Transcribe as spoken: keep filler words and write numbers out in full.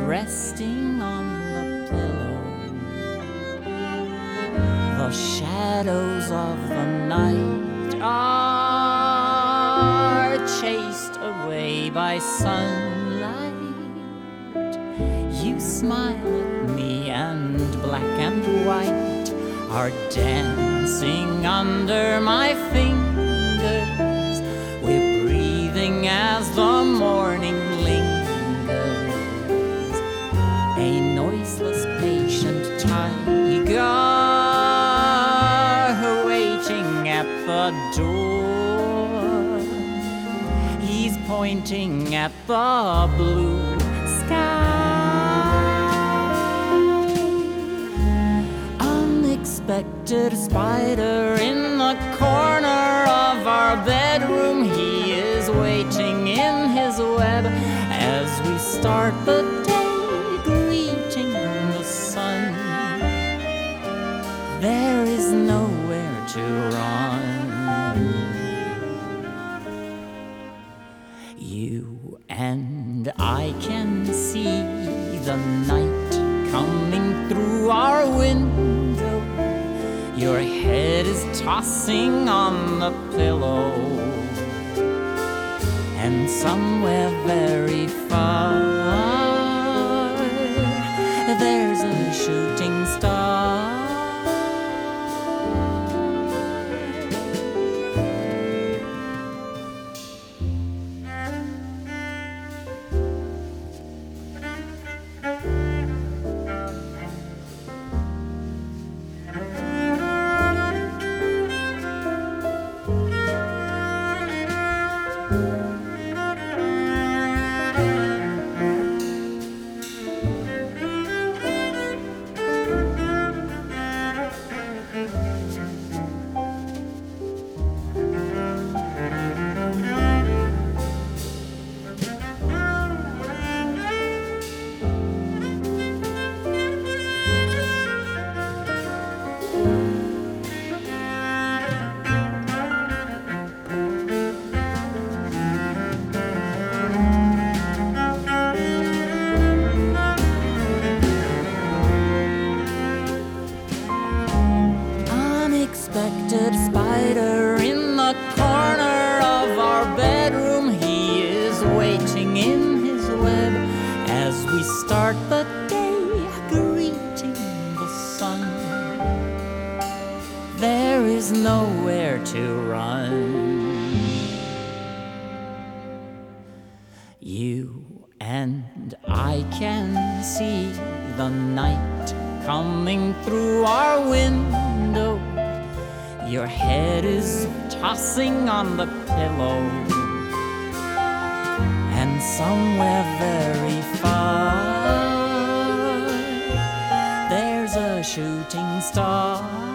resting on the pillow. The shadows of the night are chased away by sunlight. You smile at me and black and white are dancing under my fingers. We're breathing as the morning lingers. A noiseless, patient tiger waiting at the door. He's pointing at the blue sky. Unexpected spider in the corner of our bedroom. He is waiting in his web as we start the day, greeting the sun. There is nowhere to run. You and I can see the night coming through our window. Your head is tossing on the pillow, and somewhere very far there's a shooting star. Unexpected spider in the corner of our bedroom. He is waiting in his web as we start the day, greeting the sun. There is nowhere to run. You and I can see the night coming through our window. Your head is tossing on the pillow, and somewhere very far there's a shooting star.